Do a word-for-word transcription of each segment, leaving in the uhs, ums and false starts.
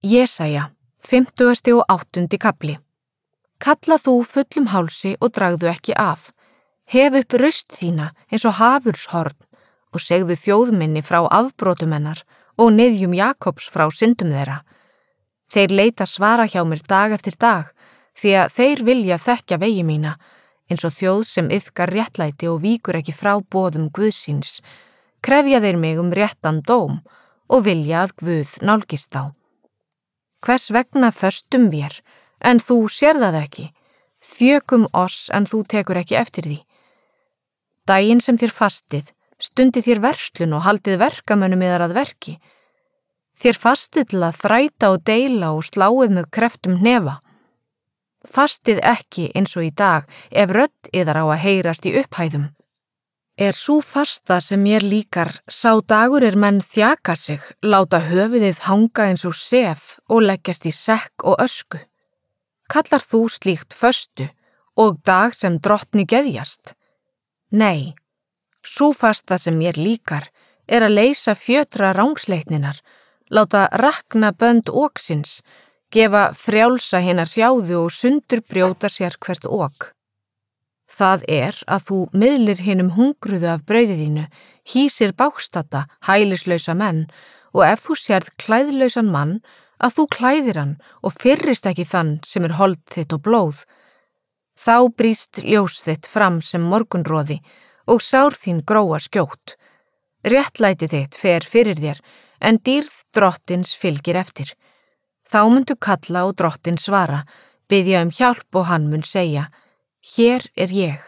Jesaja, fimmtugasti og áttundi kafli. Kalla þú fullum hálsi og dragðu ekki af. Hef upp raust þína eins og hafurshorn og segðu þjóðminni frá afbrotum hennar og niðjum Jakobs frá syndum þeirra. Þeir leita svara hjá mér dag eftir dag, því að þeir vilja þekkja vegi mína, eins og þjóð sem iðkar réttlæti og víkur ekki frá boðum Guðsins. Krefja þeir mig um réttan dóm og vilja að Guð nálgist þá. Hvers vegna föstum vér, en þú sér það ekki? Þjökum oss, en þú tekur ekki eftir því. Daginn sem þér fastið, stundið þér verslun og haldið verkamönnum yðar að verki. Þér fastið til að þræta og deila og sláið með kreftum hnefa. Fastið ekki eins og í dag, ef rödd yðar á að heyrast í upphæðum. Er sú fasta sem mér líkar, sá dagur er menn þjaka sig, láta höfuðið hanga eins og sef og leggjast í sekk og ösku. Kallar þú slíkt föstu og dag sem drottni geðjast? Nei, sú fasta sem mér líkar er að leysa fjötra rángsleitninar, láta rakna bönd óksins, gefa frjálsa hinar hrjáðu og sundur brjóta sér hvert ók. Það er að þú miðlir hinum hungruðu af brauðið þínu, hýsir bágstadda, hælislausa menn og ef þú sérð klæðlausan mann, að þú klæðir hann og fyrrist ekki þann sem er hold þitt og blóð. Þá brýst ljós þitt fram sem morgunroði og sár þín gróa skjótt. Réttlæti þitt fer fyrir þér, en dýrð drottins fylgir eftir. Þá myndu kalla og drottin svara, biðja um hjálp og hann mun segja, hér er ég.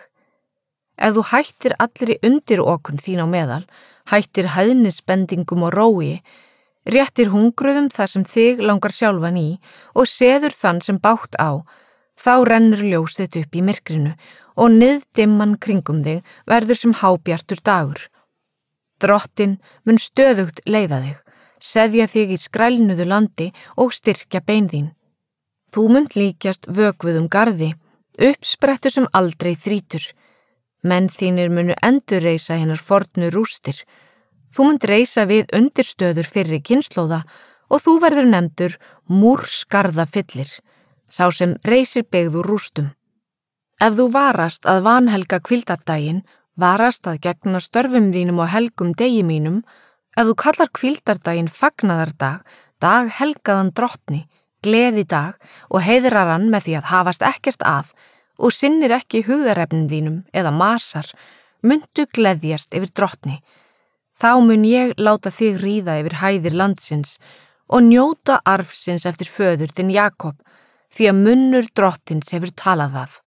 Ef þú hættir allri undir okun þín á meðal, hættir hæðnisbendingum og rói, réttir hungruðum þar sem þig langar sjálfan í og seður þann sem bágt á, þá rennur ljós þitt upp í myrkrinu og niðdimman kringum þig verður sem hábjartur dagur. Drottin mun stöðugt leiða þig, seðja þig í skrælnuðu landi og styrkja bein þín. Þú munt líkjast vökvuðum garði, uppsprettu sem aldrei þrýtur. Menn þínir munu endurreisa hinnar fornu rústir. Þú munt reisa við undirstöður fyrri kynslóða og þú verður nefndur múrskarða fyllir, sá sem reisir byggð úr rústum. Ef þú varast að vanhelga hvíldardaginn, varast að gegna störfum þínum og helgum degi mínum, ef þú kallar hvíldardaginn fagnaðardag, dag helgaðan drottni, gleði dag og heiðrar hann með því að hafast ekkert að og sinnir ekki hugðarefnin þínum eða masar, myndu gleðjast yfir drottni. Þá mun ég láta þig ríða yfir hæðir landsins og njóta arfsins eftir föður þinn Jakob, því að munnur drottins hefur talað það.